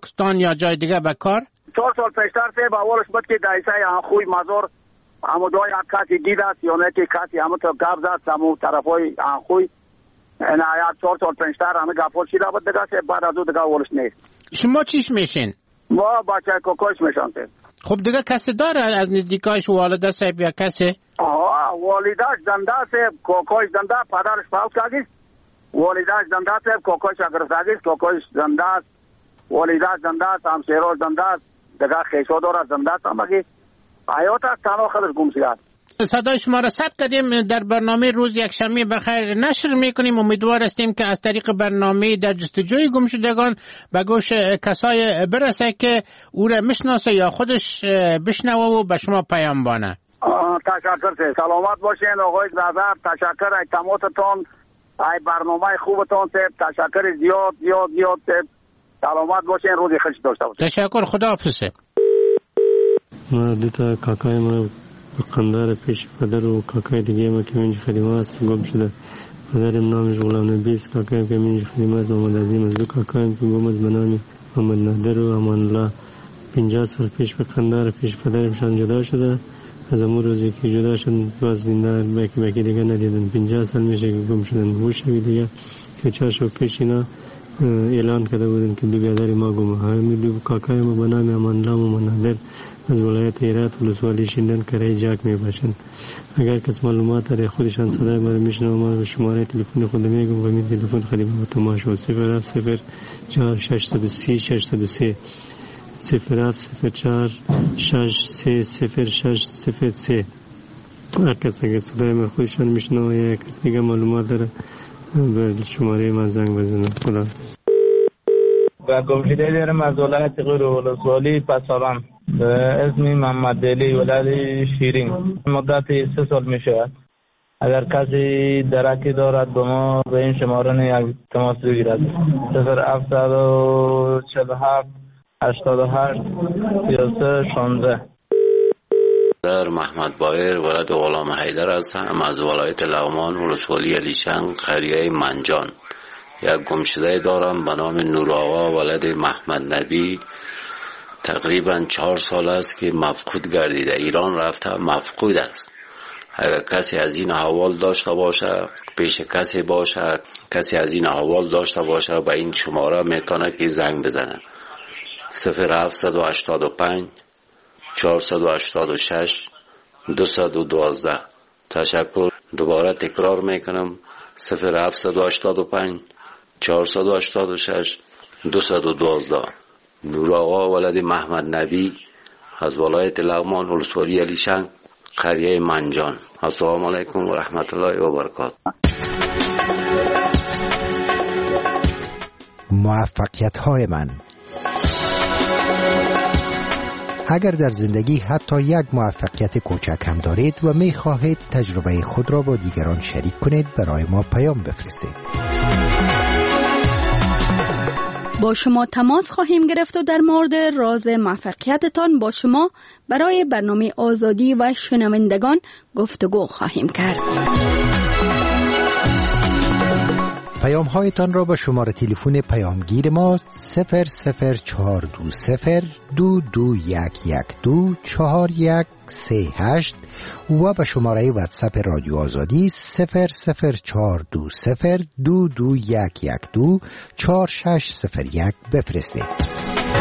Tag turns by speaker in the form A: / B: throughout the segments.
A: پاکستان یا جای دیگه به کار؟
B: 4 سال پیشتر به اولش بود که دایسه خوی مزار همو دو یک کسی دید است یا نه که کسی همو تو گپ زد همو طرفای خوی اینا 4 سال پیشتر همه گپول شده بود دیگه، بعد از اون دیگه اولش نیست.
A: شما چیش میشین؟
B: ما بچه کوکوش میشن.
A: خب دیگه کسی داره از نزدیکایش، والده صاحب یا کسی؟
B: والدهش زنده است، کوکوش زنده، پدرش فوت کرده. والدهش زنده است، کوکوش اگرفتگی، کوکوش زنده است، والدهش زنده است، همسایه‌اش زنده است، دیگه خیشو داره زنده است، اما که حیات است تنها خودش گم شده.
A: صدای شما را ثبت کردیم، در برنامه روز یکشنبه بخیر نشر میکنیم. امیدوار هستیم که از طریق برنامه در جستجوی گمشدگان به گوش کسای برسه که او را میشناسه یا خودش بشنوه و به شما پیام بانه.
B: تشکر، سلامت باشین آقای نظر. تشکر از تماستون، ای برنامه خوبتون، تشکر زیاد. سلامت باشین، روزی خوش داشته باشین.
A: تشکر، خداحافظ.
C: ما دوتا کاکای ما قندار پیش پدر و کاکای دیگه ما که منج خدمه است گم شده. پدرم نامش غلام نبی است، کاکایم که منج خدمه است محمد عظیم است. دو کاکایم که گم است به نام محمد نادر و امان الله. 50 سال پیش به قندار پیش پدرمشان جدا شده. از امور روزی که جدا شد باز زنده بکی دیگه ندیدن. 50 سال میشه که گم شدن. گوشوی دیگه 3-4 شب پیش اینا اعلان کرده بودن که دو برادر ما گم. همین دو کاکای ما به نام امان الله و محمد نادر از ولایت هرات ولسوالی شیندن کرای جاک میباشند. اگر کس معلومات داره خودشان صدای ما رو میشنوه، ما به شماره تلفن خود میگم و می تلفن خدمت تماشا 0704636 07046360603. هر کس اگر صدای ما خودشان میشنوه یا کس دیگه معلومات داره به شماره من زنگ بزنه. خدا
D: و گمشده دارم از ولایت غیر ولسوالی پسابان به اسم محمد علی ولد شیرین. مدت 3 سال می شود. اگر کسی درکی دارد به ما به این شماره یک تماس بگیرد. 0747 88 33 16.
E: در محمد بایر ولد غلام حیدر هستم از ولایت لغمان ولسوالی علیشنگ قریه منجان. یک گمشده دارم به نام نور آقا ولد محمد نبی. تقریبا 4 سال است که مفقود گردیده، ایران رفته مفقود است. اگر کسی از این احوال داشته باشه، پیش کسی باشه، کسی از این احوال داشته باشه به این شماره میتونه که زنگ بزنه. 0785 486 212. تشکر. دوباره تکرار میکنم 0785 486 212. نور آقا ولد محمد نبی از ولایت لغمان ولسوالی علیشنگ قریه منجان. السلام علیکم و رحمت الله و برکاته.
F: موفقیت های من. اگر در زندگی حتی یک موفقیت کوچک هم دارید و می خواهید تجربه خود را با دیگران شریک کنید، برای ما پیام بفرستید.
G: با شما تماس خواهیم گرفت و در مورد راز موفقیتتان با شما برای برنامه آزادی و شنوندگان گفتگو خواهیم کرد.
F: پیام هایتان را به شماره تلفن پیامگیر ما 00420221112 4138 و به شماره واتساپ رادیو آزادی 00420221112 4601 بفرستید.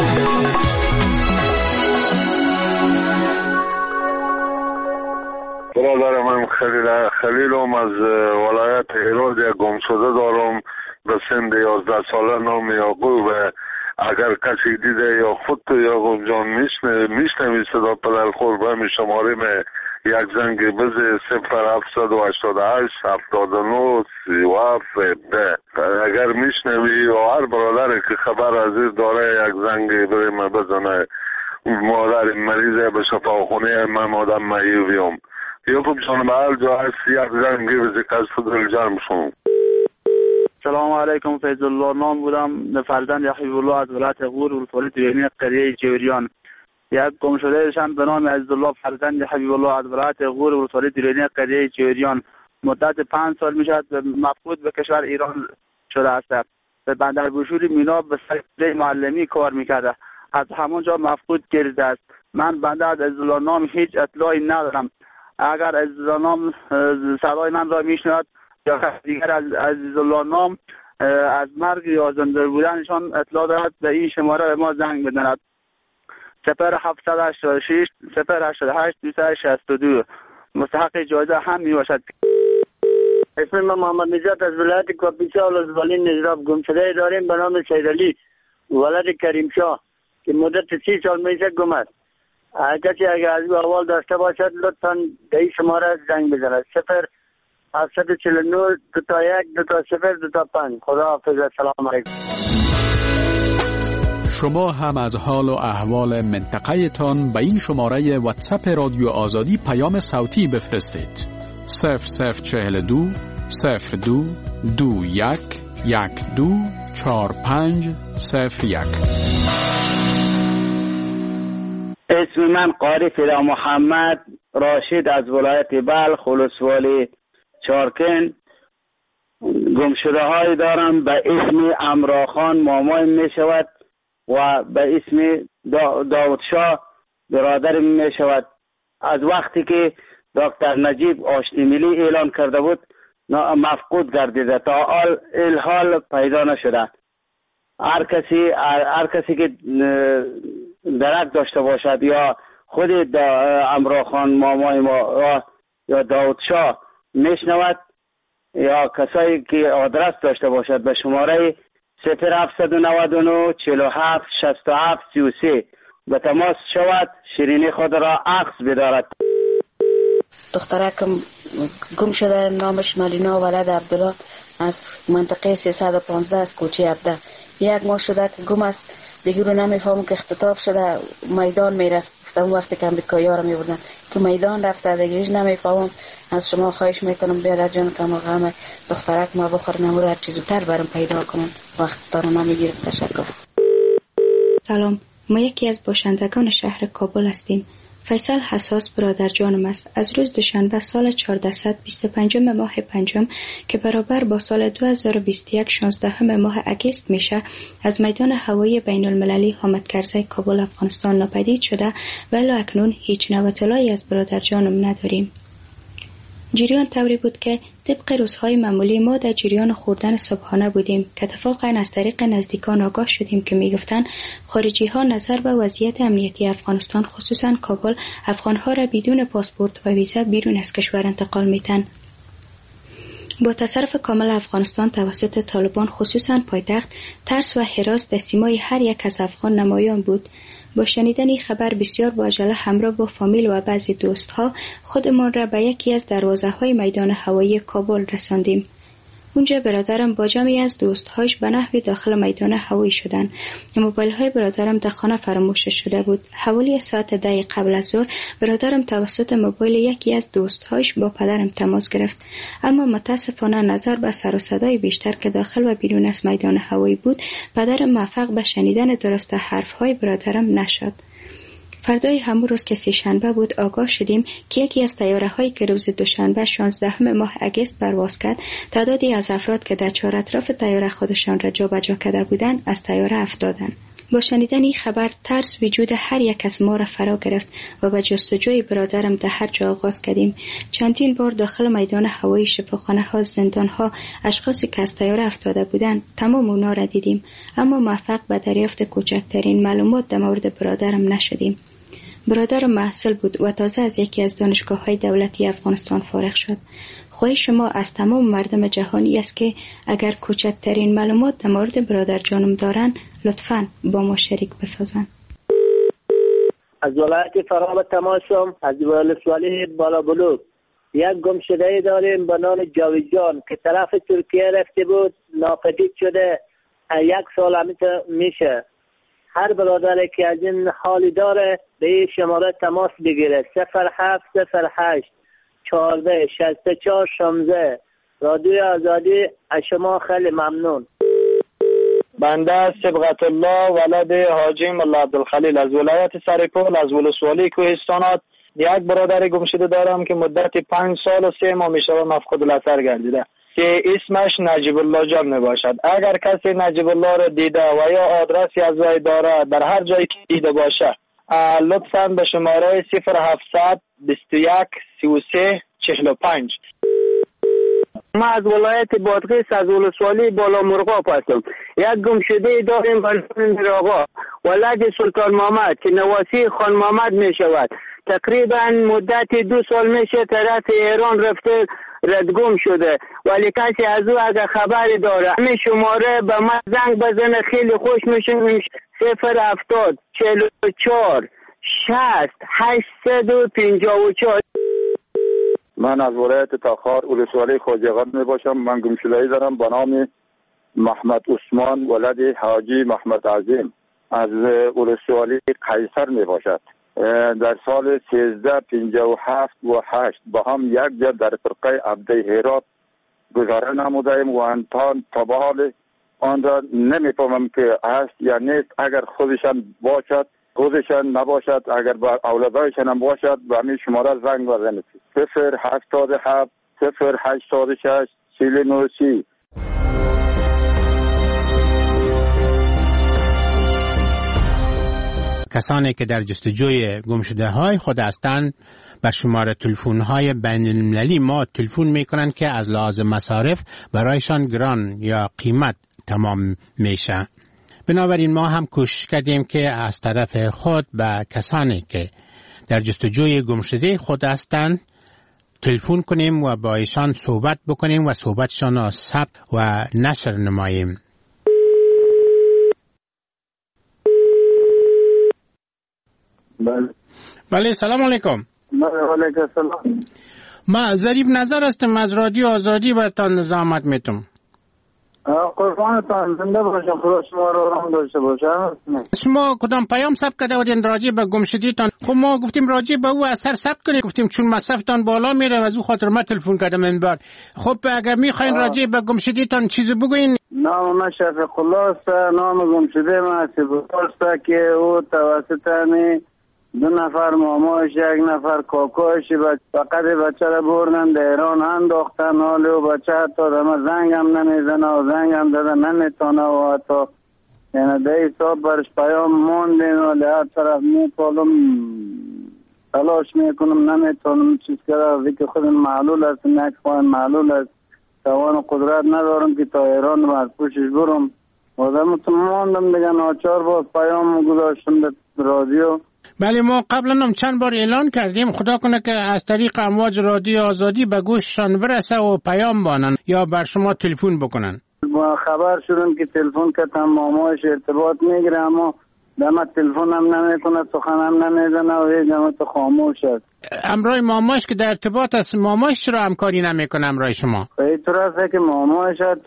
H: برادر من خلیلم از ولایت هرات یک گمشده دارم به سن 11 ساله نام یعقوب. اگر کسی دیده یا خود تو یعقوب جان میشنوی صدا پدر خور به همین شماره میں یک زنگ بزه 0788 79 37 اگر میشنوی و هر برادر که خبر از این داره یک زنگ بریم بزنه. مادر مریضه به شفاخونه من آدم مهیویم یعقوب جان به هر جا هست یک زنگ بزه که از فضل جرم شون.
D: سلام علیکم، فیض الله نام بودم، فرزند حبیب الله از ولایت غور ولسوالی دیرینی قریه جوریان. یک گمشده شان به نام عزیزالله فرزند حبیب الله از ولایت غور ولسوالی دیرینی قریه جوریان مدت 5 سال میشد مفقود به کشور ایران شده است.
B: به بندر بوشور مینا به سکرتری معلمی کار میکرده. از همونجا مفقود گردیده است. من بنده از عزیزالله نام هیچ اطلاعی ندارم. اگر عزیزالله نام صدای من را میشنود یا کسی دیگر از عزیزالله نام از مرگ یا زنده بودنشان اطلاع دارد به این شماره به ما زنگ بزند. 0786 088 262 مستحق جایزه هم میباشد.
I: اسم من محمد نجات از ولایت کاپیسا ولسوالی نجراب گمشده داریم به نام سیدعلی ولد کریم شاه که مدت 30 سال میشه گم است. کسی اگر از او احوال داشته باشد لطفاً به این شماره زنگ بزند. 0749 21 20 25. خدا حافظ. السلام علیکم.
J: شما هم از حال و احوال منطقه تان به این شماره واتساپ رادیو آزادی پیام صوتی بفرستید. 0042 02 21 12 45 01.
K: اسم من قاری فدا محمد راشد از ولایت بلخ ولسوالی چارکن. گمشده های دارم به اسم امراخان مامای می شود و به اسم داود شاه برادر می شود. از وقتی که دکتر نجیب آشتی ملی اعلان کرده بود مفقود گردیده تا الحال پیدا نشده. هر کسی که درک داشته باشد یا خود امراخان مامای ما یا داود شاه میشنود یا کسایی که آدرس داشته باشد به شماره 0799 47 67 33 به تماس شود. شیرینی خود را عکس بدارد.
L: دخترکم گم شده، نامش مالینا ولد عبدالله از منطقه 315 از کوچه عبده. 1 ماه شده که گم است. دیگه رو نمیفهمم که اختطاف شده میدان میرفت. اون وقتی که امریکایی‌ها رو میبردن که میدان رفته دیگه هیچ نمیفهمم. از شما خواهش میکنم بیادر جان کم غم دخترک ما بخور نمور هر چیز زودتر برام پیدا کنن. وقت دارم نمیگیرم. تشکر.
M: سلام، ما یکی از باشندگان شهر کابل هستیم. فیصل حساس برادر جانم است. از روز دوشنبه سال 1425 ماه پنجم که برابر با سال 2021 16 ماه اگست میشه از میدان هوایی بین المللی حامد کرزی کابل افغانستان ناپدید شده و الی اکنون هیچ نوع اطلاعی از برادر جانم نداریم. جریان طوری بود که طبق روزهای معمولی ما در جریان خوردن صبحانه بودیم که اتفاقا از طریق نزدیکان آگاه شدیم که میگفتند خارجی ها نظر به وضعیت امنیتی افغانستان خصوصا کابل افغانها را بدون پاسپورت و ویزا بیرون از کشور انتقال میتن. با تصرف کامل افغانستان توسط طالبان خصوصا پایتخت ترس و هراس در سیمای هر یک از افغان نمایان بود. با شنیدن این خبر بسیار با عجله همراه با فامیل و بعضی دوستها خودمان را به یکی از دروازه‌های میدان هوایی کابل رساندیم. اونجا برادرم با جمعی از دوستهاش به نحوی داخل میدان هوایی شدند. موبایل‌های برادرم در خانه فراموش شده بود. حوالی ساعت 10 قبل از ظهر برادرم توسط موبایل یکی از دوستهاش با پدرم تماس گرفت، اما متاسفانه نظر به سر و صدای بیشتر که داخل و بیرون از میدان هوایی بود پدرم موفق به شنیدن درست حرف‌های برادرم نشد. فردای همون روز که سه‌شنبه بود آگاه شدیم که یکی از طیاره‌هایی که روز دوشنبه 16 ماه اگست پرواز کرد تعدادی از افراد که در چهار اطراف طیاره خودشان را جابجا کرده بودند از طیاره افتادند. با شنیدن این خبر ترس وجود هر یک از ما را فرا گرفت و به جستجوی برادرم در هر جا آغاز کردیم. چندین بار داخل میدان هوایی، شفاخانه‌ها، زندان‌ها، اشخاصی که از طیاره افتاده بودند تمام اونا را دیدیم، اما موفق به دریافت کوچکترین معلومات در مورد برادرم نشدیم. برادرم محصل بود و تازه از یکی از دانشگاه‌های دولتی افغانستان فارغ شد. خواهش شما از تمام مردم جهانی است که اگر کوچکترین معلومات در مورد برادر جانم دارن لطفاً با ما شریک بسازن.
I: از ولایت فراه تماشم از ولسوالی بالابلوک یک گمشده داریم به نام جاویدجان که طرف ترکیه رفته بود ناپدید شده 1 سال میشه. هر برادری که از این حالی داره به این شماره تماس بگیره 0708 14 64 16. رادیوی آزادی از شما خیلی ممنون.
D: بنده صبغت الله ولد حاجی ملا عبدالخلیل از ولایت سرپل از ولسوالی کوهستانات یک برادر گمشده دارم که مدت 5 سال و 3 ماه میشه مفقود الاثر گردیده. که اسمش نجیب الله جان می باشد. اگر کسی نجیب الله را دیده و یا آدرسی از وی داره در هر جایی که دیده باشه لطفاً به شماره 0700 21 33 45.
I: ما از ولایت بادغیس از ولسوالی بالا مرغاب هستم. یک گمشده داریم به نام میرآقا ولد سلطان محمد که نواسی خان محمد می شود. تقریبا مدت 2 سال میشه طرف ایران رفته ردگم شده، ولی کسی از او اگر خبری داره همین شماره به من زنگ بزنه خیلی خوش میشه. 070 44 60 854.
B: من از ولایت تاخار ولسوالی خواجه‌قند می باشم. من گمشده‌ای دارم به نام محمد عثمان ولد حاجی محمد عظیم از ولسوالی قیصر می باشد. در سال 1357 و 8 با هم یک جا در فرقه عبده هرات گذاره نمودیم و انتان تا به حال آن را نمیفهمم که هست یا نیست. اگر خودشان باشد خودشان نباشد، اگر با اولادایشان هم باشد به همین شماره زنگ بزنید. 087 086 4930.
A: کسانی که در جستجوی گمشده‌های خود هستند بر شماره تلفن‌های بین‌المللی ما تلفن می‌کنند که از لحاظ مصارف برایشان گران یا قیمت تمام میشه. بنابراین ما هم کوشش کردیم که از طرف خود به کسانی که در جستجوی گمشده خود هستند تلفن کنیم و با ایشان صحبت بکنیم و صحبتشان را ثبت و نشر نماییم. بله سلام علیکم.
B: علیکم السلام.
A: ما ظریف نظر هستم از رادیو آزادی برتان زحمت میتم.
B: قربانتان زنده باشم. خدا شما رو رحم داشته باشه.
A: شما کدام پیام ثبت کرده بودین راجع به گمشدگیتان؟ خب ما گفتیم راجع به او اثر ثبت کنید، گفتیم چون مصرفتان بالا میره از او خاطر ما تلفن کردم این بار. خب اگر میخواین راجع به گمشدگیتان چیزی بگوین.
B: نام من شفیق الله است. نام گمشده من است که او توسط همین 2 نفر ماماش 1 نفر کاکاش فقط بچه را بردن در ایران انداختن. حالی و بچه حتی دمه زنگ هم نمیزنه و زنگ هم داده نمیتونه و حتی یعنی ده حساب برش پیام موندین و لحظ طرف میکنم تلاش میکنم نمیتونم چیز کرده که خود معلول است نک خواهن معلول است توان و قدرت ندارم که تا ایران رو از پوشش برم و دمتون موندم دیگه ناچار باز پیام گذاشتم در رادیو.
A: بله ما قبلا هم چند بار اعلان کردیم خدا کنه که از طریق امواج رادیو آزادی به گوششان برسه و پیام بانن یا بر شما تلفن بکنن.
B: ما خبر شدم که تلفن کردم ماماش ارتباط میگیره اما دم تلفن هم نمیکنه سخن هم نمیزنه و هیچ دمت خاموش است.
A: امرای ماماش که در ارتباط است ماماش چرا همکاری نمیکنه امرای شما؟
B: اینطور است که ماماش حتی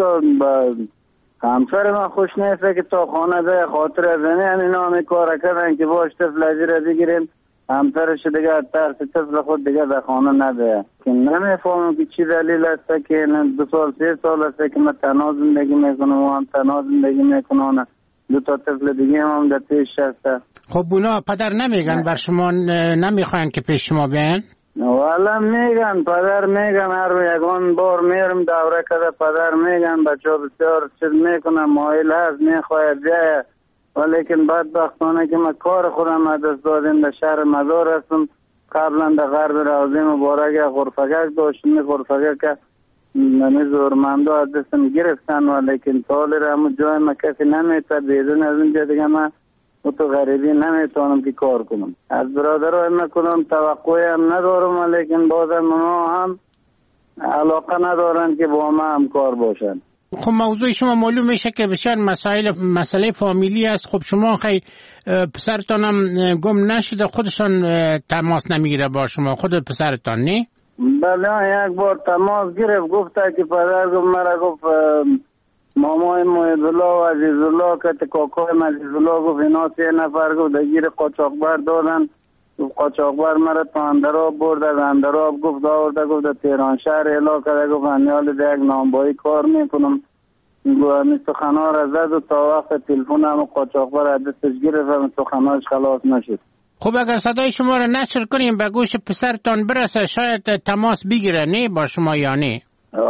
B: همسر من خوش نیست که تا خانه ده خاطر از این نامی کار کردن که باش طفل را بگیریم همسرش دیگه ترس طفل خود دیگه در خانه نده که نمیفهمم که چی دلیل است که 2 سال 3 سال است که من تنها زندگی میکنم و هم تنها زندگی میکنم 2 تا طفل دیگه هم در پیش هست.
A: خب اونا پدر نمیگن بر شما نمیخواین که پیش شما بیان؟
B: والا میگن پدر میگن هر یکان بار میرم دوره کده پدر میگن بچه ها بسیار چیز میکنن مایل هست میخواید بیایه ولیکن بدبختانه که من کار خودم از دست دادیم در شهر مزار هستم. قبلا در غرب روضه مبارک غرفگک داشتیم غرفگک که زورمنده از دستم گرفتن ولیکن تالی را همون جای من کسی نمیتر بیدون از اینجا دیگه من تو غریبی نمیتونم که کار کنم. از برادرای من کنم توقعی هم ندارم ولیکن بازم اونا هم علاقه ندارن که با ما هم کار باشن.
A: خب موضوع شما معلوم میشه که بسیار مسئله فامیلی است. خب شما خیلی پسرتان هم گم نشده خودشان تماس نمیگیره با شما خود پسرتان نه؟
B: بله یک بار تماس گرفت گفته که پدر گفت مرا گفت مامای محیدالله و عزیزالله که کاکای عزیزالله گفت اینا 3 نفر گفت دگیر قاچاقبر دادن قاچاقبر مرا تا اندراب برد از اندراب گفت آورده گفت تهران شهر اعلا کرده گفت انیال یک نامبایی کار میکنم گفت سخنها را زد و تا وقت تلفن هم قاچاقبر از دستش گرفت و سخنهاش خلاص نشد.
A: خب اگر صدای شما را نشر کنیم به گوش پسرتان برسه شاید تماس بگیره نه با شما یا نه؟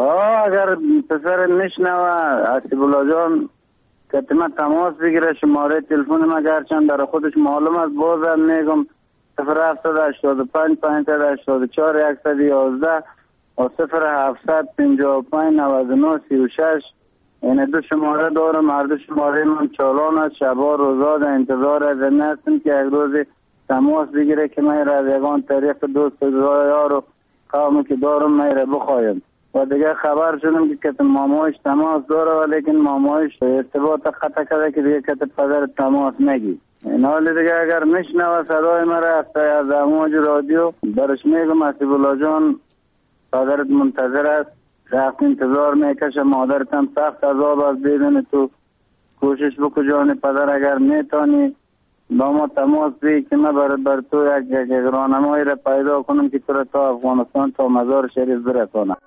N: اگر پسر میشنوه اسیب الله جان کتمه تماس بگیره، شماره تلفن ما گرچند در خودش معلوم است، بازم میگم 0785 584 111 و 0755 99 36. این دو شماره دارم. هر دو شماره من چالان است. شبا روزا در انتظار از هستم که یک روز تماس بگیره که من را از یگان طریق دوست یار و قومی که دارم من را بخوایم. و دیگه خبر شدم که کت مامایش تماس داره، ولیکن مامایش ارتباط قطع کرده که دیگه کت پدر تماس نگی. این حال دیگه اگر میشنوه صدای مرا از امواج رادیو برش میگم اسیب الله جان پدرت منتظر است، سخت انتظار میکشه، مادرت هم سخت عذاب است، بدون تو کوشش بکو جان پدر اگر میتونی با ما تماس بگیر که من بر تو یک راهنمایی را پیدا کنم که تو را تا افغانستان تا مزار شریف برسانم.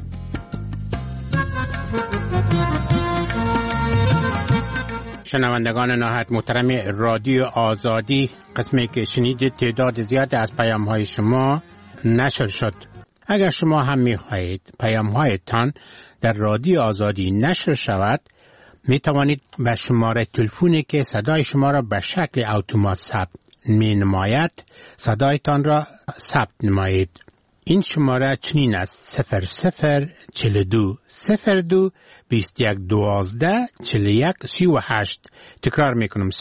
A: شنوندگان نهایت محترم رادیو آزادی، قسمی که شنیدید تعداد زیاد از پیام های شما نشر شد. اگر شما هم می‌خواهید پیام هایتان در رادیو آزادی نشر شود، می توانید به شماره تلفنی که صدای شما را به شکل اتومات ثبت می نماید صدایتان را ثبت نمایید. این شماره چنین است: 0042 02 21 12 41 38. تکرار می کنم: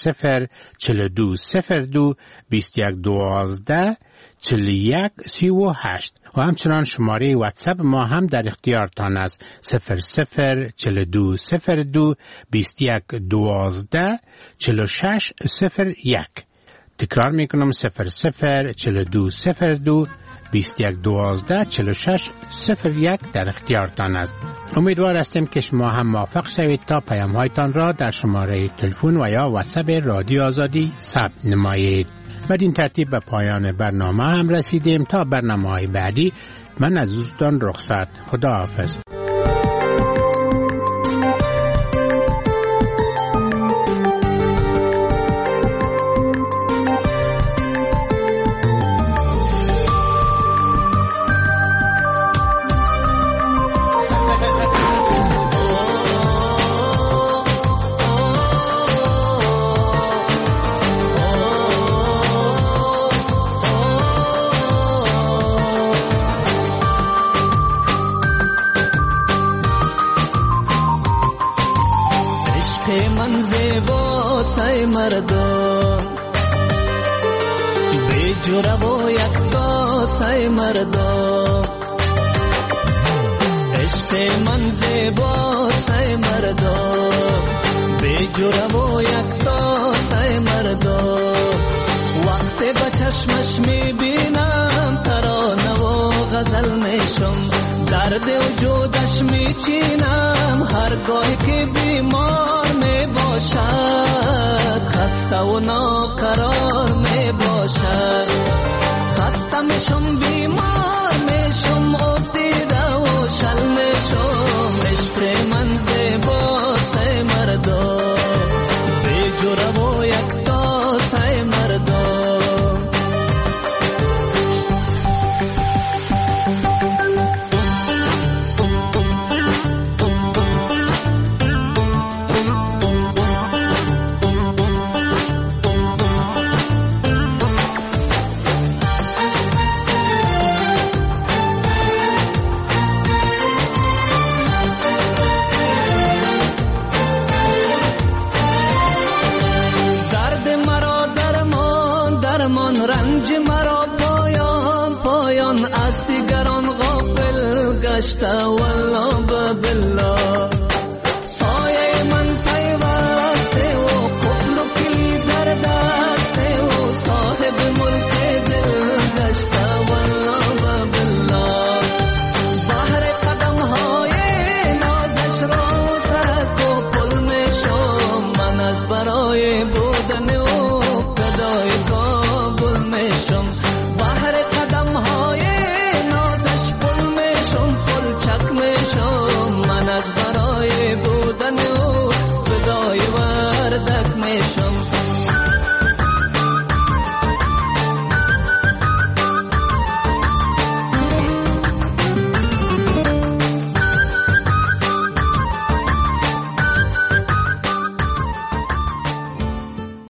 A: 0042 02 21 12 41 38. و همچنان شماره واتساپ ما هم در اختیارتان است: 0042 02 21 12 46 01. تکرار می کنم: 0042 02 21 12 46 01 در اختیارتان است. امیدوار هستیم که شما هم موافق شوید تا پیام هایتان را در شماره تلفن و یا واتساپ رادیو آزادی ثبت نمایید. بدین ترتیب به پایان برنامه هم رسیدیم. تا برنامه‌های بعدی من از دوستان رخصت. خدا حافظ.
O: والله بالله